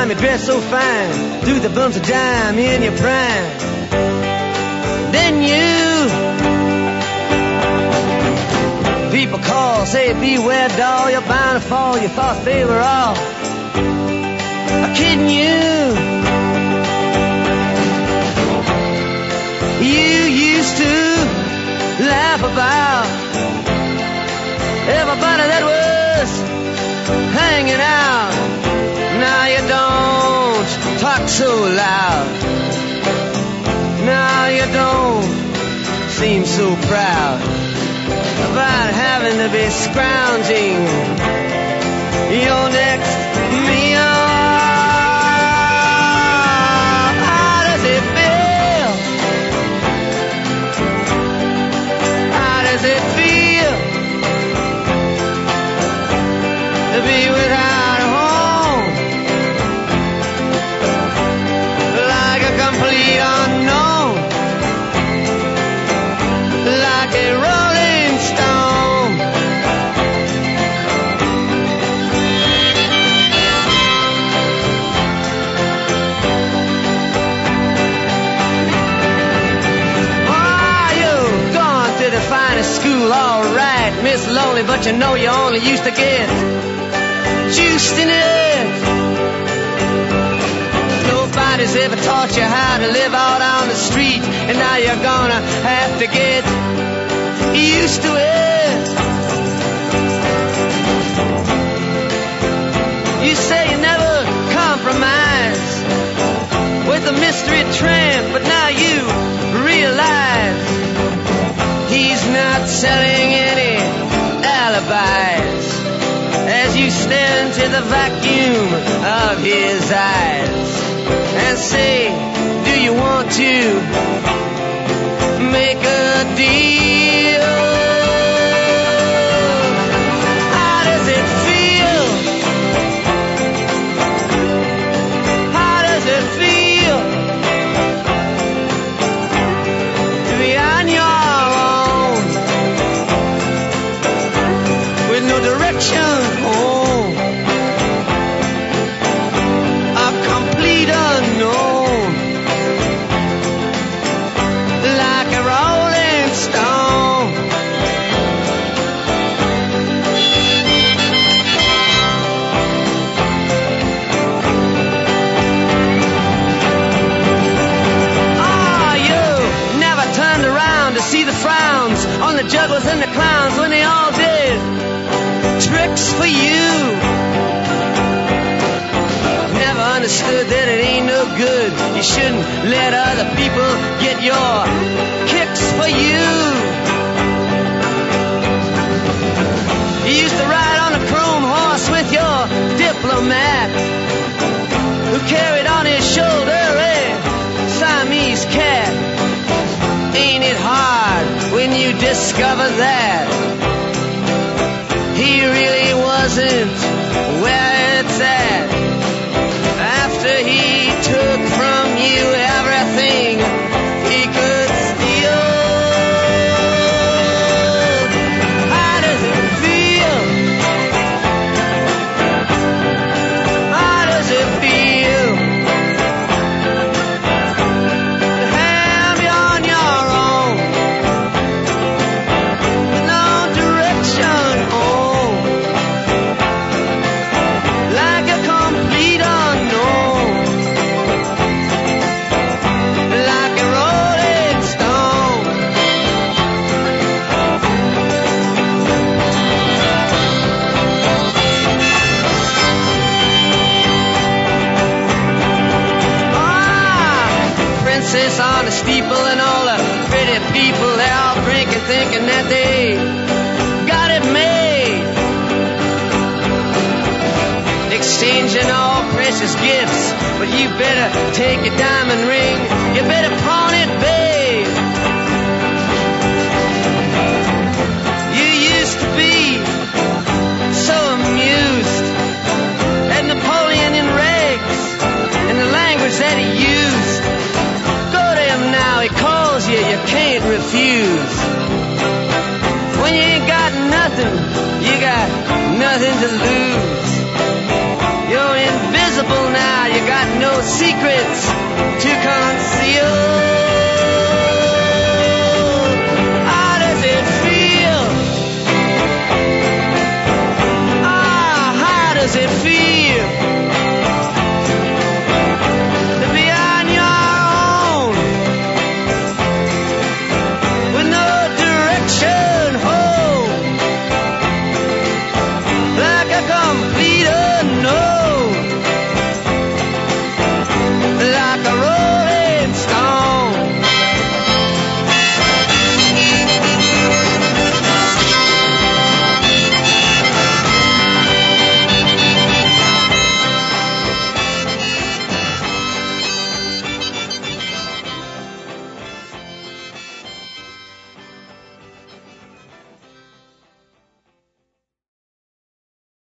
time you dress so fine, do the bumps of dime in your prime. Then you, people call, say beware doll, you're bound to fall. You thought they were all kidding you. You used to laugh about everybody that was hanging out. Now you don't talk so loud. Now you don't seem so proud about having to be scrounging your next meal. How does it feel? How does it feel to be without a home? Like a complete unknown, like a rolling stone. Oh, you've gone to the finest school, all right, Miss Lonely, but you know you only used to get juiced in it. Nobody's ever taught you how to live out on the street, and now you're gonna have to get used to it. You say you never compromise with a mystery tramp, but now you realize he's not selling any alibis as you stare into the vacuum of his eyes and say, do you want to make a deal? How does it feel? How does it feel to be on your own with no direction home? A complete unknown, like a rolling stone. Oh, you never turned around to see the frowns on the jugglers and the clowns when they all did tricks for you. Never understood that it ain't no good. You shouldn't let other people get your kicks for you. You used to ride on a chrome horse with your diplomat, who carried on his shoulder a Siamese cat. Ain't it hard when you discover that he really wasn't where it's at? After he took from you everything he could steal. How does it feel? How does it feel to have you on your own with no direction home, like a complete unknown, like a rolling stone? Princess on the steeple and all the pretty people, they're all drinking, thinking that they got it made, exchanging all precious gifts. But you better take your diamond ring, you better pawn it, babe. You used to be so amused at Napoleon in rags and the language that he used. Go to him now, he calls you, you can't refuse. When you ain't got nothing, you got nothing to lose. You're invisible now, you secrets to